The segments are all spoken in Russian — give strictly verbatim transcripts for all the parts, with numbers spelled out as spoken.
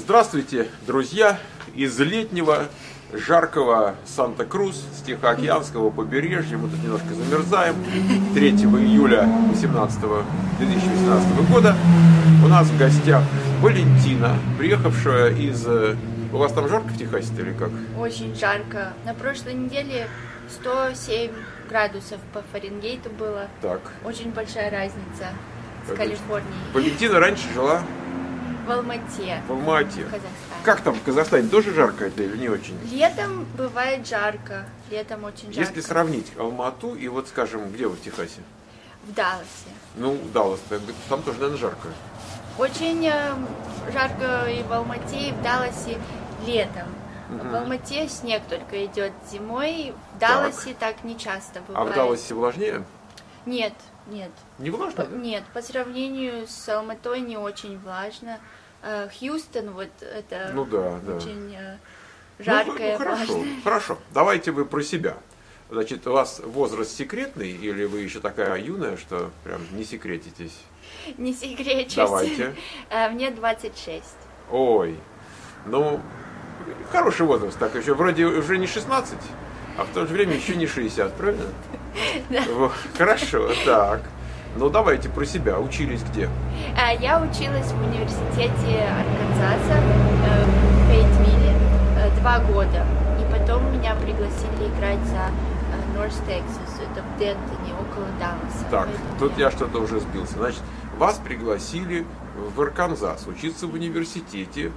Здравствуйте, друзья! Из летнего, жаркого Санта-Крус, с Тихоокеанского побережья мы тут немножко замерзаем. третьего июля две тысячи восемнадцатого года у нас в гостях Валентина, приехавшая из... У вас там жарко в Техасе или как? Очень жарко. На прошлой неделе сто семь градусов по Фаренгейту было. Так. Очень большая разница с Конечно. Калифорнией. Валентина раньше жила В Алмате. в Алмате. В Казахстане. Как там в Казахстане? Тоже жарко это или не очень? Летом бывает жарко. Летом очень жарко. Если сравнить Алмату и вот, скажем, где вы в Техасе? В Далласе. Ну, Даллас, там тоже, наверное, жарко. Очень э, жарко и в Алмате, и в Далласе летом. Угу. В Алмате снег только идет зимой, в Далласе так, так не часто бывает. А в Далласе влажнее? Нет, нет. Не влажно? По, нет, по сравнению с Алматой не очень влажно. Э, Хьюстон, вот это ну, да, очень да. э, жаркое, ну, ну, хорошо, влажное. Хорошо, давайте вы про себя. Значит, у вас возраст секретный, или вы еще такая юная, что прям не секретитесь? Не секречусь. Давайте. Мне двадцать шесть. Ой, ну, хороший возраст, так еще вроде уже не шестнадцать, а в то же время еще не шестьдесят, правильно? Да. Хорошо, так. Ну, давайте про себя. Учились где? Я училась в университете Арканзаса в Фейтвилле два года. И потом меня пригласили играть за Норс Тексас, это в Дентоне, около Далласа. Так, Поэтому... тут я что-то уже сбился. Значит, вас пригласили в Арканзас учиться в университете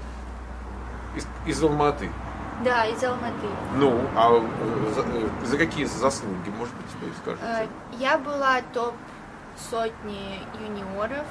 из, из Алматы. Да, из Алматы. Ну, а за, за какие заслуги, может быть, вы скажете? Я была топ сотни юниоров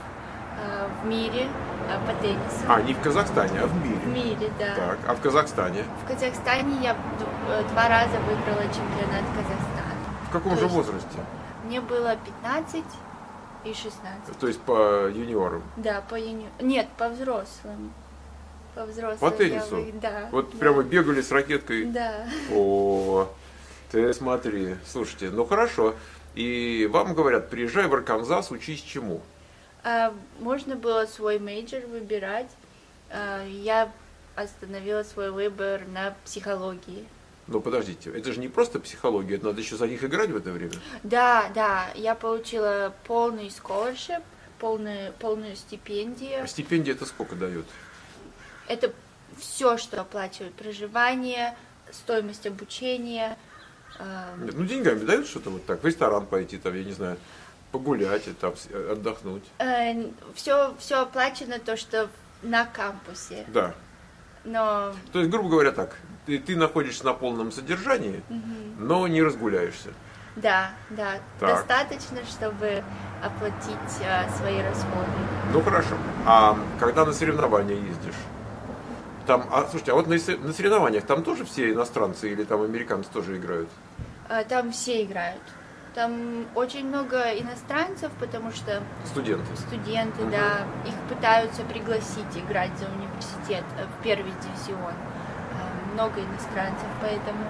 в мире по теннису. А, не в Казахстане, а в мире. В мире, да. Так, а в Казахстане? В Казахстане я два раза выиграла чемпионат Казахстана. В каком То же есть возрасте? Мне было пятнадцать и шестнадцать. То есть по юниорам? Да, по юни... Нет, по взрослым. По взрослым. По теннису? Я... Да. Вот да. прямо бегали с ракеткой? Да. О, ты смотри. Слушайте, ну хорошо. И вам говорят, приезжай в Арканзас, учись чему? А, можно было свой мейджор выбирать. А, я остановила свой выбор на психологии. Ну подождите, это же не просто психология, это надо еще за них играть в это время? Да, да, я получила полный scholarship, полную, полную стипендию. А стипендия это сколько дает? Это все, что оплачивает проживание, стоимость обучения. Нет, ну деньгами дают что-то вот так, в ресторан пойти, там, я не знаю, погулять, и там, отдохнуть. Все, все оплачено то, что на кампусе. Да. Но... То есть, грубо говоря, так, ты, ты находишься на полном содержании, угу. но не разгуляешься. Да, да, так. достаточно, чтобы оплатить а, свои расходы. Ну хорошо. А когда на соревнования ездишь? Там, а, слушайте, а вот на, на соревнованиях там тоже все иностранцы или там американцы тоже играют? А, там все играют. Там очень много иностранцев, потому что... Студенты. Студенты, угу. да. Их пытаются пригласить играть за университет в первый дивизион. Много иностранцев, поэтому...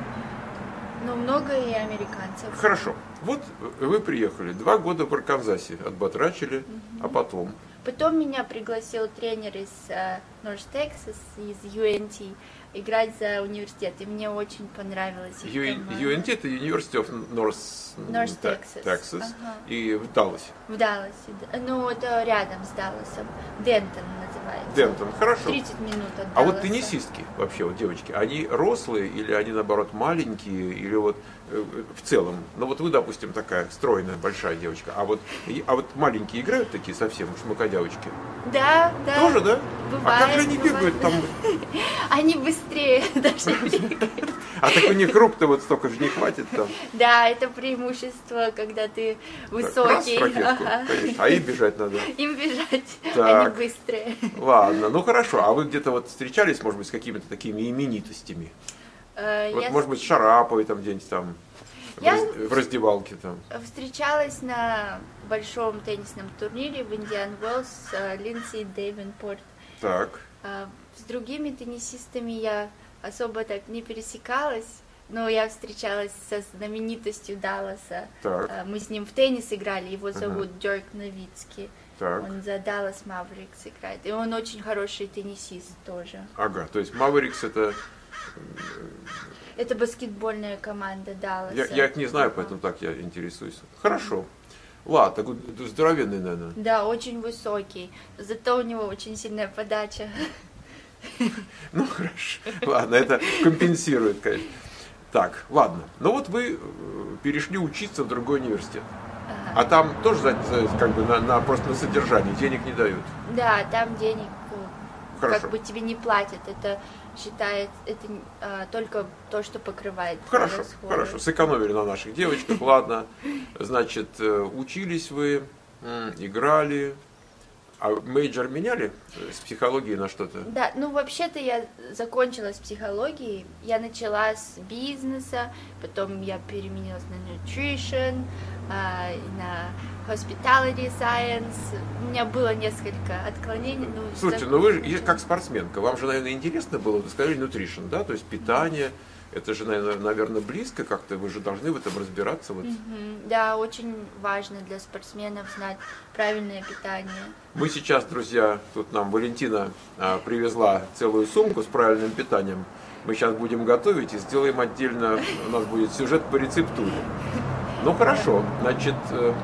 Ну, много и американцев. Хорошо. Вот вы приехали, два года в Арканзасе отбатрачили, угу. а потом... Потом меня пригласил тренер из Норс Тексас, из ю эн ти, играть за университет, и мне очень понравилось. ю эн ти это University of North North Texas, Texas ага. и в Далласе. В Далласе, ну это рядом с Далласом, Дентон называется. Дентон, хорошо. тридцать минут от Далласа. А вот теннисистки вообще, вот девочки, они рослые или они наоборот маленькие, или вот э, в целом, ну вот вы, допустим, такая стройная, большая девочка, а вот, а вот маленькие играют такие совсем, шмакодявочки? Да, да. Тоже, да? Бывает, а как же они бывает. бегают там? Они быстрее даже бегают. А так у них рук-то вот столько же не хватит там. Да, это преимущество, когда ты высокий. Так, раз ракетку, ага. Конечно. А им бежать надо. Им бежать, так. они быстрее. Ладно, ну хорошо. А вы где-то вот встречались, может быть, с какими-то такими именитостями? Э, вот, я... может быть, с Шараповой там где-нибудь там, я... в, раз... в раздевалке там. Встречалась на большом теннисном турнире в Индиан Уэллс с Линдси Дейвенпорт. Так. С другими теннисистами я особо так не пересекалась, но я встречалась со знаменитостью Далласа. Так. Мы с ним в теннис играли, его зовут uh-huh. Дирк Новицкий. Так. Он за Dallas Mavericks играет. И он очень хороший теннисист тоже. Ага, то есть Mavericks это... Это баскетбольная команда Далласа. Я, я их не знаю, поэтому так я интересуюсь. Хорошо. Ладно, такой здоровенный, наверное. Да, очень высокий. Зато у него очень сильная подача. Ну, хорошо. Ладно, это компенсирует, конечно. Так, ладно. Ну вот вы перешли учиться в другой университет. Ага. А там тоже за, за, как бы на, на, просто на содержание денег не дают? Да, там денег Хорошо. Как бы тебе не платят. Это считается, это а, только то, что покрывает. Хорошо, расходы. хорошо. Сэкономили на наших девочках, ладно. Значит, учились вы, играли. А мейджор меняли с психологии на что-то? Да, ну вообще-то я закончила с психологией. Я начала с бизнеса, потом я переменилась на nutrition, э, на hospitality science. У меня было несколько отклонений. Ну, Слушайте, ну вы же как спортсменка, вам же, наверное, интересно было, вы сказали nutrition, да, то есть питание. Это же, наверное, близко как-то, вы же должны в этом разбираться. Вот. Mm-hmm. Да, очень важно для спортсменов знать правильное питание. Мы сейчас, друзья, тут нам Валентина а, привезла целую сумку с правильным питанием. Мы сейчас будем готовить и сделаем отдельно, у нас будет сюжет по рецептуре. Ну хорошо, значит, э,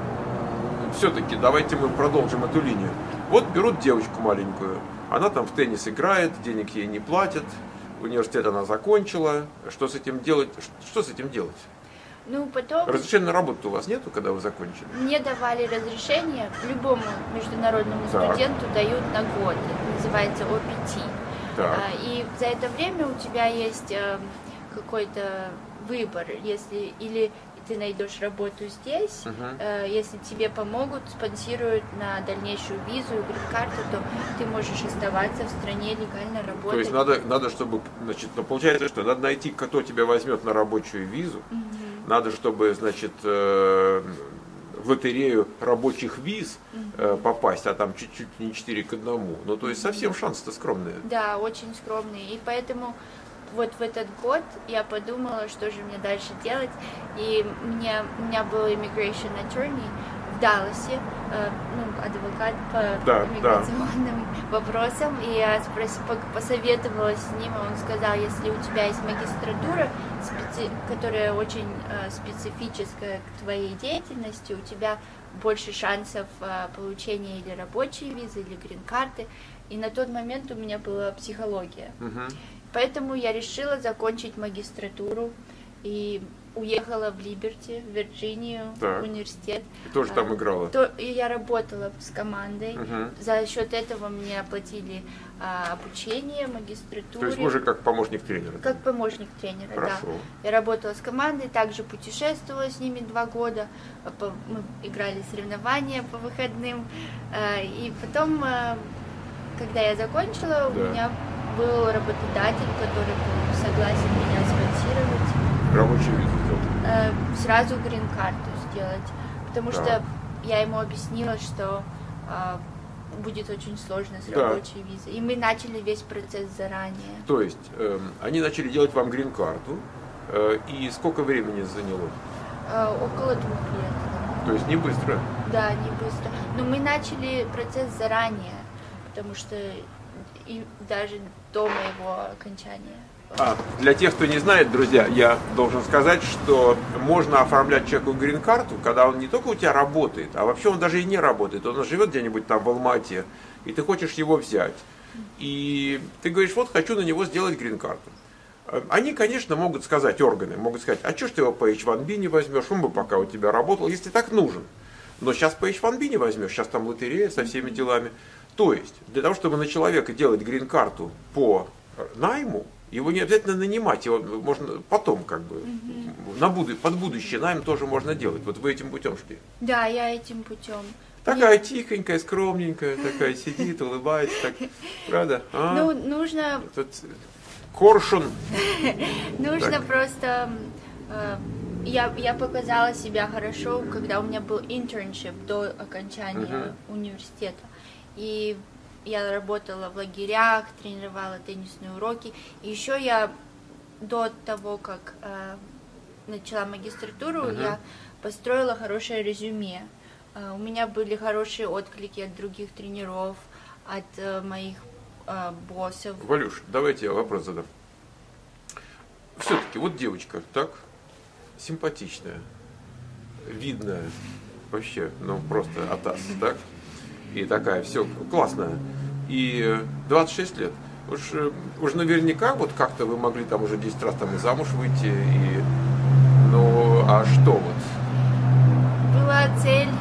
все-таки давайте мы продолжим эту линию. Вот берут девочку маленькую, она там в теннис играет, денег ей не платят. Университет она закончила. Что с этим делать? Что с этим делать? Ну, потом... Разрешения на работу у вас нету, когда вы закончили? Мне давали разрешение, любому международному так. студенту дают на год. Это называется о пи ти. Так. И за это время у тебя есть какой-то выбор. Если или ты найдешь работу здесь, uh-huh. если тебе помогут, спонсируют на дальнейшую визу и грин-карту, то ты можешь оставаться в стране, легально работать. То есть надо, надо чтобы, значит, ну, получается, что надо найти, кто тебя возьмет на рабочую визу, uh-huh. надо, чтобы, значит, в лотерею рабочих виз uh-huh. попасть, а там чуть-чуть не четыре к одному. Ну, то есть совсем шансы-то скромные. Да, очень скромные. И поэтому вот в этот год я подумала, что же мне дальше делать, и мне, у меня был immigration attorney в Далласе, э, ну, адвокат по да, иммиграционным да. вопросам, и я спрос, посоветовала с ним, и он сказал, если у тебя есть магистратура, специ, которая очень э, специфическая к твоей деятельности, у тебя больше шансов э, получения или рабочей визы, или грин-карты, и на тот момент у меня была психология. Uh-huh. Поэтому я решила закончить магистратуру и уехала в Либерти, в Вирджинию, так. в университет. И тоже там играла? То, и я работала с командой. Угу. За счет этого мне оплатили а, обучение, магистратуру. То есть вы же как помощник тренера? Как помощник тренера, Хорошо. да. Я работала с командой, также путешествовала с ними два года. Мы играли соревнования по выходным. И потом, когда я закончила, да. у меня был работодатель, который был согласен меня спонсировать. Рабочую визу сделать? Э, сразу грин-карту сделать. Потому да. что я ему объяснила, что э, будет очень сложно с да. рабочей визой. И мы начали весь процесс заранее. То есть э, они начали делать вам грин-карту. Э, и сколько времени заняло? Э, около двух лет. То есть не быстро? Да, не быстро. Но мы начали процесс заранее, потому что и даже до моего окончания. А, для тех, кто не знает, друзья, я должен сказать, что можно оформлять человеку грин-карту, когда он не только у тебя работает, а вообще он даже и не работает. Он живет где-нибудь там в Алма-Ате, и ты хочешь его взять. И ты говоришь, вот хочу на него сделать грин-карту. Они, конечно, могут сказать, органы, могут сказать, а что ж ты его по эйч ван би не возьмешь, он бы пока у тебя работал, если так нужен. Но сейчас по эйч ван би не возьмешь, сейчас там лотерея со всеми делами. То есть, для того, чтобы на человека делать грин-карту по найму, его не обязательно нанимать, его можно потом как бы, mm-hmm. на буду, под будущее найм тоже можно делать. Вот вы этим путем шли? Да, я этим путем. Такая Нет. тихонькая, скромненькая, такая сидит, улыбается, так, правда? А? Ну, нужно... Тут коршун. Нужно просто... Я, я показала себя хорошо, когда у меня был интерншип до окончания uh-huh. университета. И я работала в лагерях, тренировала теннисные уроки. И еще я до того, как э, начала магистратуру, uh-huh. я построила хорошее резюме. У меня были хорошие отклики от других тренеров, от э, моих э, боссов. Валюш, давайте я вопрос задам. Все-таки вот девочка, так, симпатичная, видная, вообще, ну просто атас, так, и такая, все классная, и двадцать шесть лет. Уж, уж наверняка вот как-то вы могли там уже десять раз там и замуж выйти, и, ну, а что вот? Была цель,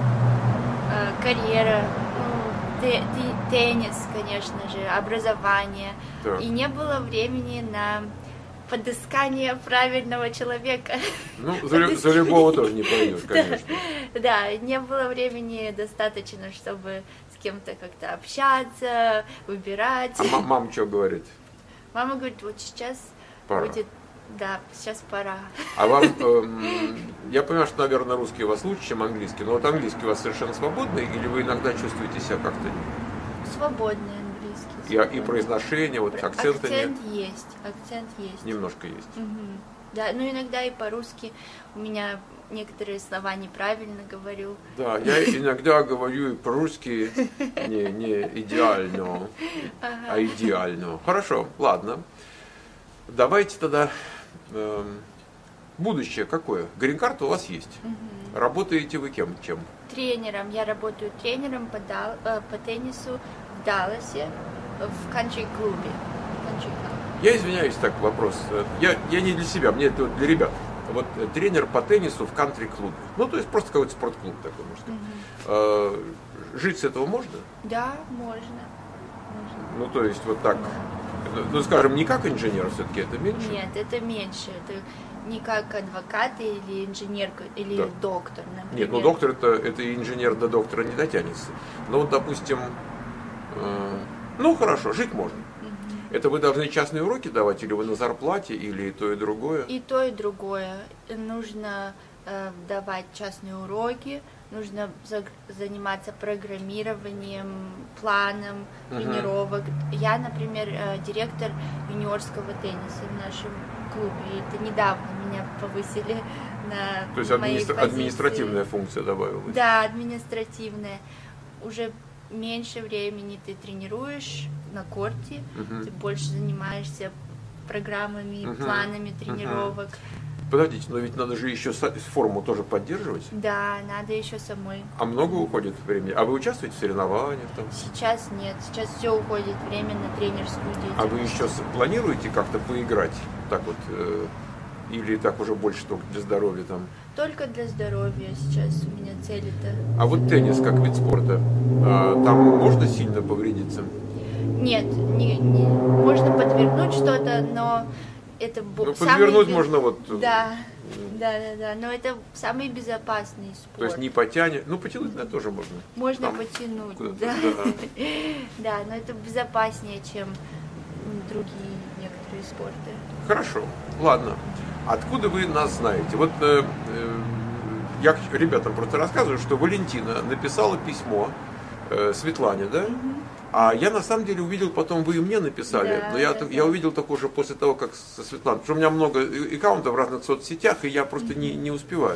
э, карьера, ну, те- те- теннис, конечно же, образование, Так. и не было времени на подыскание правильного человека. Ну, за, лю- за любого тоже не пойдешь, конечно. Да, не было времени достаточно, чтобы с кем-то как-то общаться, выбирать. А ма- мама что говорит? Мама говорит, вот сейчас Пора. будет, да, сейчас пора. А вам, эм, я понимаю, что, наверное, русский у вас лучше, чем английский, но вот английский у вас совершенно свободный, или вы иногда чувствуете себя как-то... Свободный английский. И, и свободный. произношение, вот акцента Акцент нет? есть, акцент есть. Немножко есть. Мгм. Да, ну иногда и по-русски у меня некоторые слова неправильно говорю. Да, я иногда говорю и по-русски не, не идеально, а идеально. Хорошо, ладно. Давайте тогда... эм, будущее какое? Грин-карта у вас есть. Работаете вы кем? Чем? Тренером. Я работаю тренером по, Дал- э, по теннису в Далласе, в кантри-клубе. Кантри-клуб. Я извиняюсь, так вопрос. Я, я не для себя, мне это вот для ребят. Вот э, тренер по теннису в кантри-клубе. Ну, то есть просто какой-то спортклуб такой, можно сказать. Э, жить с этого можно? Да, можно. можно. Ну, то есть вот так. Ну, ну, скажем, не как инженер, все-таки это меньше? Нет, это меньше. Это не как адвокат или инженер, или Да. доктор, например. Нет, ну доктор это, это и инженер до доктора не дотянется. Ну вот, допустим, э, ну хорошо, жить можно. Это вы должны частные уроки давать, или вы на зарплате, или и то, и другое? И то, и другое. Нужно э, давать частные уроки, нужно за- заниматься программированием, планом Мгм. тренировок. Я, например, э, директор юниорского тенниса в нашем клубе. И это недавно меня повысили на То есть моей администра- позиции. административная функция добавилась? Да, административная. Уже меньше времени ты тренируешь на корте, Мгм. ты больше занимаешься программами, Мгм. планами тренировок. Подождите, но ведь надо же еще со- форму тоже поддерживать. Да, надо еще самой. А много уходит времени? А вы участвуете в соревнованиях там? Сейчас нет, сейчас все уходит время на тренерскую деятельность. А вы еще с- планируете как-то поиграть? Так вот, э, или так уже больше только для здоровья там? Только для здоровья сейчас у меня цель-то. А вот теннис как вид спорта, а, там можно сильно повредиться? Нет, не, не- можно подвернуть что-то, но это бо- Ну, самый подвернуть бе- можно вот... э, Да, да, да, да, но это самый безопасный спорт. То есть не потянет, ну потянуть, наверное, тоже можно. Можно Там потянуть, куда-то, да. да. Да, но это безопаснее, чем м, другие некоторые спорты. Хорошо, ладно. Откуда вы нас знаете? Вот э, э, я к ребятам просто рассказываю, что Валентина написала письмо э, Светлане, да? А я на самом деле увидел, потом вы и мне написали, Да, но я, да, так- да. я увидел только уже после того, как со Светланой, потому что у меня много э, аккаунтов в разных соцсетях, и я просто не, не успеваю.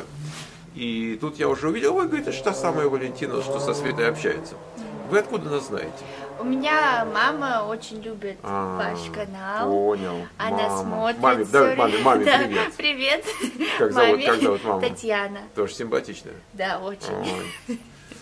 И тут я уже увидел, ой, говорит, это же та самая Валентина, что со Светой общается. Вы откуда нас знаете? У меня мама очень любит А, ваш канал. Понял. Она Мама. смотрит. Маме, всё давай, время. маме, маме, Да, привет. Привет. Как зовут- Маме. как зовут маму? Татьяна. Тоже симпатичная. Да, очень. Ой.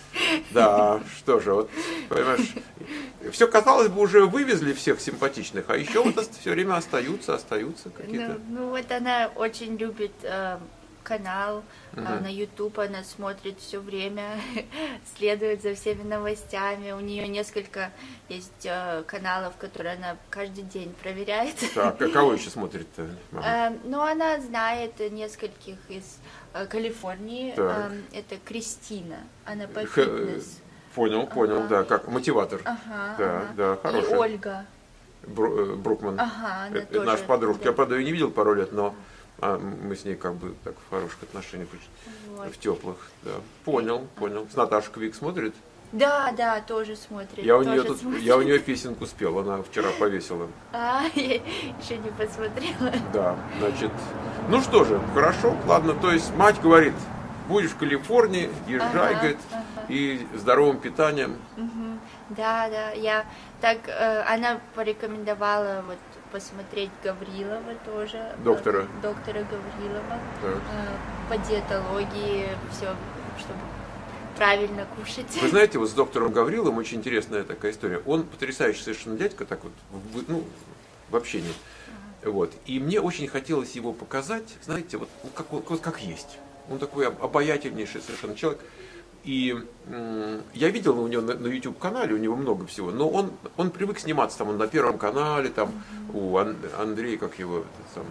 Да, что же, вот, понимаешь, все, казалось бы, уже вывезли всех симпатичных, а еще вот все время остаются, остаются какие-то. Ну, ну вот она очень любит э, канал э, Мгм. на YouTube, она смотрит все время, следует за всеми новостями. У нее несколько есть э, каналов, которые она каждый день проверяет. Так, а кого еще смотрит-то? мама? Э, Ну, она знает нескольких из э, Калифорнии. Так. Э, Это Кристина. Она по Х- фитнес. Понял, понял, Ага. да, как мотиватор. Ага, Да, ага. да, И хорошая. Ольга. Бру- э, Брукман. Ага, она это, это тоже. наша подружка. да. Я, правда, ее не видел пару лет, но а, мы с ней как бы так в хороших отношениях, Вот. в теплых. Да. Понял, понял. С Наташей Квик смотрит. Да, да, тоже смотрит. Я у, тоже нее тут, смотрит. я у нее песенку спел, она вчера повесила. А, я еще не посмотрела. Да, значит, ну что же, хорошо, ладно, то есть мать говорит, будешь в Калифорнии, езжай, Ага, говорит, ага. и здоровым питанием. Мгм. Да, да, я так, э, она порекомендовала вот посмотреть Гаврилова тоже. э, Доктора. Доктора Гаврилова. Так. э, По диетологии, все, чтобы правильно кушать. Вы знаете, вот с доктором Гавриловым очень интересная такая история. Он потрясающий совершенно дядька, так вот, в, ну, в общении. Вот. И мне очень хотелось его показать, знаете, вот как, вот как есть. Он такой обаятельнейший совершенно человек. И м, я видел у него на, на YouTube-канале, у него много всего, но он, он привык сниматься там он на Первом канале, там у Ан, Андрея, как его, этот самый,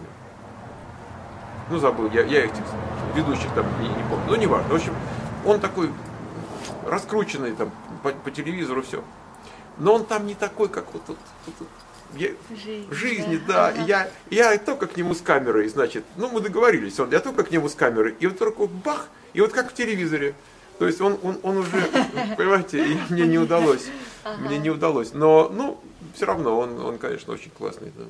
ну забыл, я, я этих ведущих там не, не помню, ну не важно. В общем, он такой раскрученный там по, по телевизору, все. Но он там не такой, как вот тут. Вот, вот, я, Жизнь, в жизни, да. да. Ага. И я, я только к нему с камерой, значит, ну мы договорились, он, я только к нему с камерой, и вот только бах, и вот как в телевизоре. То есть он, он, он уже, понимаете, и мне не удалось, Ага. мне не удалось. Но, ну, все равно, он, он, конечно, очень классный. Да.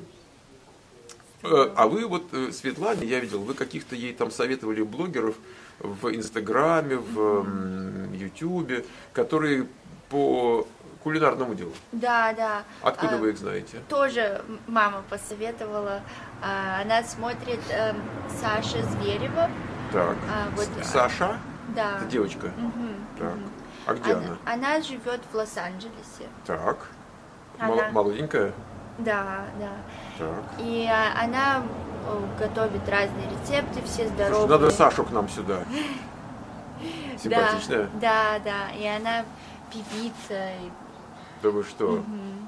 Э, А вы вот, э, Светлане, я видел, вы каких-то ей там советовали блогеров в Инстаграме, в м, Ютубе, которые по кулинарному делу. Да, да. Откуда А, вы их знаете? Тоже мама посоветовала. А, Она смотрит эм, Саша Зверева. Так, А, вот, С- Саша, Да. это девочка. Мгм, Так, мгм. а где она? Она, она живет в Лос-Анджелесе. Так, Она- Мол- молоденькая. Да, да. Так. И а, она э, готовит разные рецепты, все Слушайте, здоровые. надо Сашу к нам сюда. Симпатичная. Да, да, да. И она певица. и- Да вы что?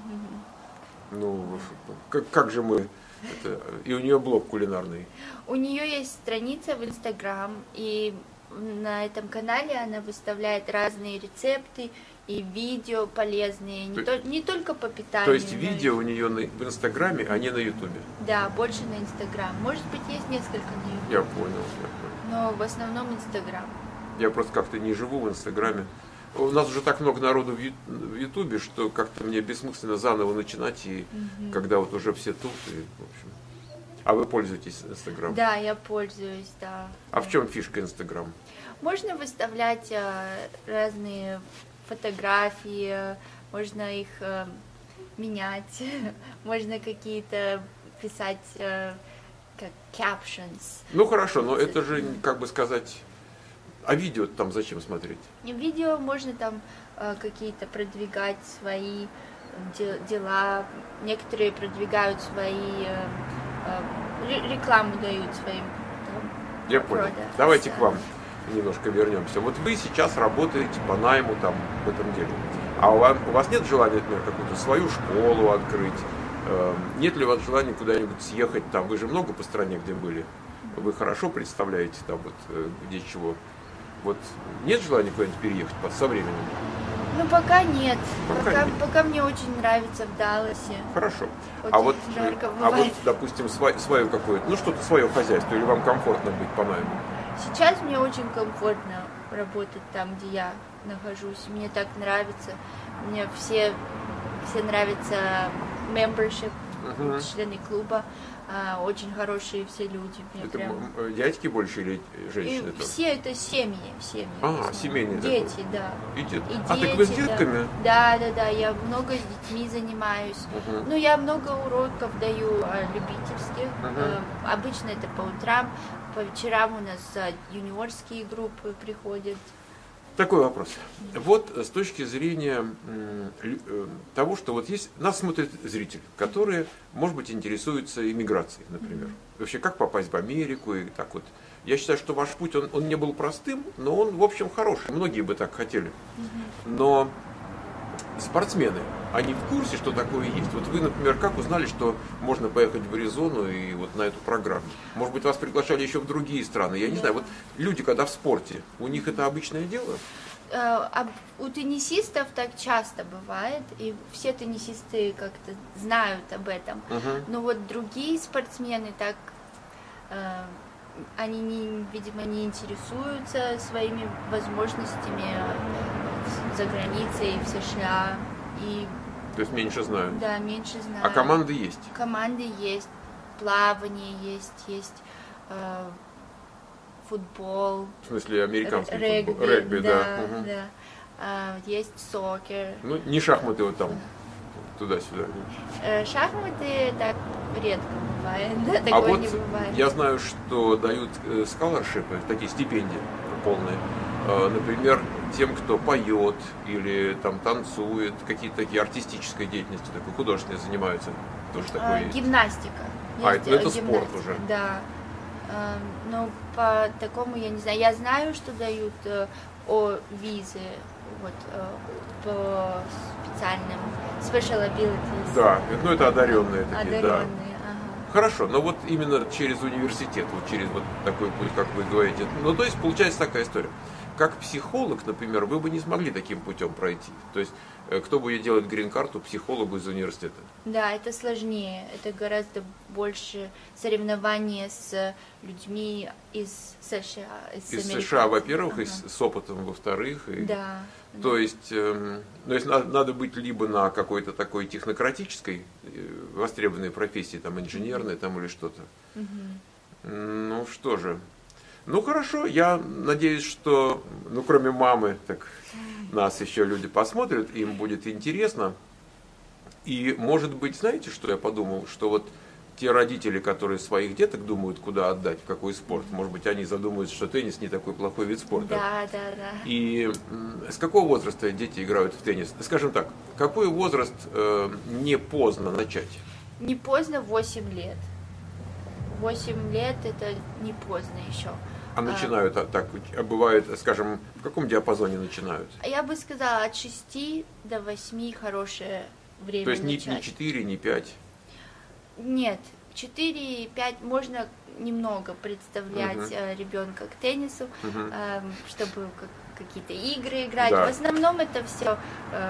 Ну, как, как же мы... это, и у нее блог кулинарный. У нее есть страница в Инстаграм, и на этом канале она выставляет разные рецепты и видео полезные, не, То- то- не только по питанию. То есть но и- видео у нее на- в Инстаграме, а не на Ютубе. Да, больше на Инстаграм. Может быть, есть несколько на YouTube, Я понял, я понял. но в основном Инстаграм. Я просто как-то не живу в Инстаграме. У нас уже так много народу в Ю- в Ютубе, что как-то мне бессмысленно заново начинать, и когда вот уже все тут, и, в общем. А вы пользуетесь Инстаграмом? Да, я пользуюсь, да. А в чем фишка Инстаграма? Можно выставлять э, разные фотографии, э, можно их э, менять, можно какие-то писать э, как captions. Ну хорошо, но это же, как бы сказать, а видео там зачем смотреть? И в видео можно там э, какие-то продвигать свои де- дела, некоторые продвигают свои, э, э, ре- рекламу дают своим там, Я понял. products. Давайте к вам немножко вернемся. Вот вы сейчас работаете по найму там в этом деле. А у вас, у вас нет желания, например, какую-то свою школу открыть? Эм, Нет ли у вас желания куда-нибудь съехать там? Вы же много по стране где были. Вы хорошо представляете там вот э, где чего. Вот нет желания куда-нибудь переехать под со временем? Ну, пока нет. Пока Пока, нет. пока мне очень нравится в Далласе. Хорошо. Очень А вот, жарко а вот, бывает. допустим, свое, свое какое-то, ну что-то свое хозяйство, или вам комфортно быть по найму? Сейчас мне очень комфортно работать там, где я нахожусь. Мне так нравится. Мне все, все нравится membership, Мгм. члены клуба. А, очень хорошие все люди. Мне Это прям... м- м, дядьки больше или И женщины тоже? все это семьи, семьи. А, в основном. семейный Дети, такой. да. И дет- И А, дети, так вы с да. детками? Да, да, да, я много с детьми занимаюсь. Мгм. Ну, я много уроков даю а, любительских. Мгм. Э, Обычно это по утрам, по вечерам у нас а, юниорские группы приходят. Такой вопрос. Вот э, с точки зрения м, лю- э, того, что вот есть, нас смотрят зрители, которые, может быть, интересуются иммиграцией, например. Вообще, как попасть в Америку и так вот. Я считаю, что ваш путь, он, он не был простым, но он, в общем, хороший. Многие бы так хотели. Но спортсмены, они в курсе, что такое есть? Вот вы, например, как узнали, что можно поехать в Аризону и вот на эту программу? Может быть, вас приглашали еще в другие страны? Я не знаю. Вот люди, когда в спорте, у них это обычное дело? Э, а у теннисистов так часто бывает, и все теннисисты как-то знают об этом. Мгм. Но вот другие спортсмены так, э, они, не, видимо, не интересуются своими возможностями э, за границей, в США. И То есть меньше знают. да, меньше знают. А команды есть? Команды есть, плавание есть, есть э, футбол. В смысле, американский регби, футбол? Регби, да. да. Угу. да. А, есть сокер. Ну, не шахматы вот там, туда-сюда. Э, шахматы так редко бывает, да, такое А вот не бывает. я знаю, что дают сколаршипы, такие стипендии полные. Например, тем, кто поет или там танцует, какие-то такие артистической деятельностью, такой художественной занимаются. Тоже такое А, есть. гимнастика. А, Есть, ну это гимнастика, спорт уже. Да. А, ну, по такому я не знаю. Я знаю, что дают э, о визы вот, э, по специальным special abilities. Да, ну это одаренные такие, одаренные, да. ага. Хорошо, но вот именно через университет, вот через вот такой путь, как вы говорите. Ну, то есть получается такая история. Как психолог, например, вы бы не смогли таким путем пройти. То есть, кто будет делать грин-карту психологу из университета? Да, это сложнее. Это гораздо больше соревнования с людьми из США. Из, из Америки. США, во-первых, ага. и с, с опытом, во-вторых. И... Да. То да. есть, э, ну, если надо, надо быть либо на какой-то такой технократической, э, востребованной профессии, там, инженерной, там, или что-то. Угу. Ну, что же. Ну, хорошо, я надеюсь, что, ну, кроме мамы, так нас еще люди посмотрят, им будет интересно. И, может быть, знаете, что я подумал, что вот те родители, которые своих деток думают, куда отдать, в какой спорт, может быть, они задумаются, что теннис не такой плохой вид спорта. Да, да, да. И с какого возраста дети играют в теннис? Скажем так, какой возраст э, не поздно начать? Не поздно, восемь лет. восемь лет это не поздно еще. А начинают а, так, а бывает, скажем, в каком диапазоне начинают? Я бы сказала, от шести до восьми хорошее время. То есть не, начать. не четыре, не пять? Нет, четыре-пять можно немного представлять Угу. ребенка к теннису, Угу. чтобы какие-то игры играть. Да. В основном это все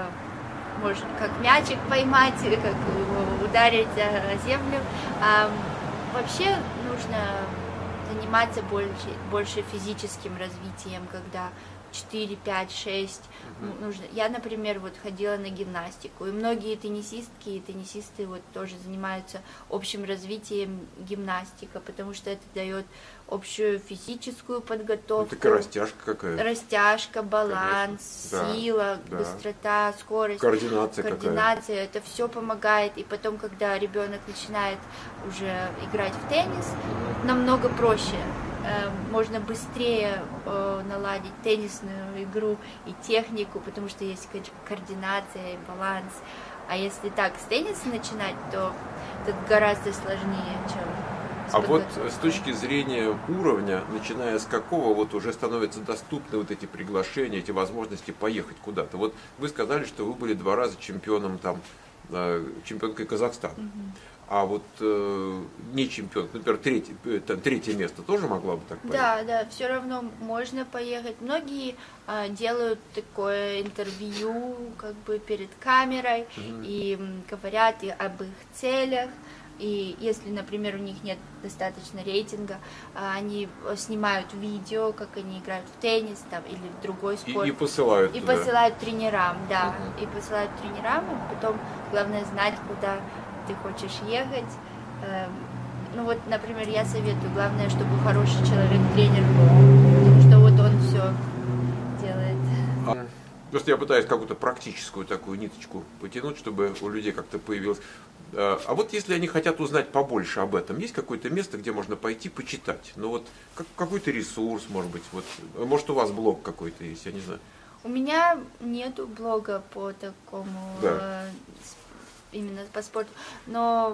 можно как мячик поймать, как его ударить о землю. А вообще нужно заниматься больше, больше физическим развитием, когда четыре, пять, шесть Мгм. нужно. Я, например, вот ходила на гимнастику, и многие теннисистки и теннисисты вот тоже занимаются общим развитием гимнастика, потому что это дает общую физическую подготовку. Ну, такая растяжка какая-то. Растяжка, баланс, Конечно. Да, сила, да. быстрота, скорость. Координация, Координация, это все помогает. И потом, когда ребенок начинает уже играть в теннис, какая. намного проще. Э, Можно быстрее э, наладить теннисную игру и технику, потому что есть ко- координация и баланс. А если так с тенниса начинать, то это гораздо сложнее, чем с А вот подготовкой. с точки зрения уровня, начиная с какого вот уже становятся доступны вот эти приглашения, эти возможности поехать куда-то? Вот вы сказали, что вы были два раза чемпионом там, э, чемпионкой Казахстана. Мгм. А вот э, не чемпион, например, третье, э, там, третье место тоже могла бы так поехать? Да, да, все равно можно поехать. Многие а, делают такое интервью как бы перед камерой Мгм. и м, говорят и об их целях. И если, например, у них нет достаточно рейтинга, а, они снимают видео, как они играют в теннис там, или в другой И, спорт. и посылают И туда. посылают тренерам, да. Мгм. И посылают тренерам, и потом главное знать, куда ты хочешь ехать. Эм, Ну вот, например, я советую, главное, чтобы хороший человек-тренер был, потому что вот он все делает. А, Просто я пытаюсь какую-то практическую такую ниточку потянуть, чтобы у людей как-то появилось. А а вот если они хотят узнать побольше об этом, есть какое-то место, где можно пойти почитать? Ну вот как, какой-то ресурс, может быть, вот, может у вас блог какой-то есть, я не знаю. У меня нету блога по такому, Да. э, с- именно по спорту, но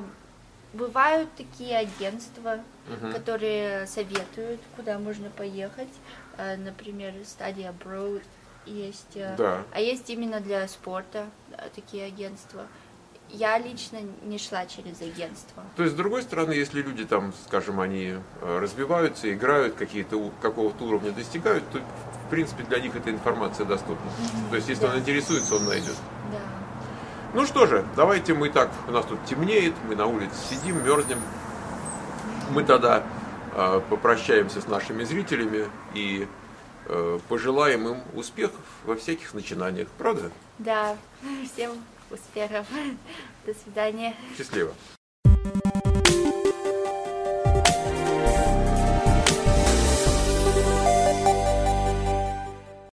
бывают такие агентства, Мгм. которые советуют, куда можно поехать. Э, Например, Study Abroad есть. э, Да. А есть именно для спорта э, такие агентства. Я лично не шла через агентство. То есть, с другой стороны, если люди там, скажем, они э, развиваются, играют, какие-то у- какого-то уровня достигают, то, в принципе, для них эта информация доступна. Мгм. То есть, если Да. он интересуется, он найдет. Да. Ну что же, давайте мы так, у нас тут темнеет, мы на улице сидим, мерзнем. Мы тогда э, попрощаемся с нашими зрителями и э, пожелаем им успехов во всяких начинаниях. Правда? Да. Всем успехов. До свидания. Счастливо.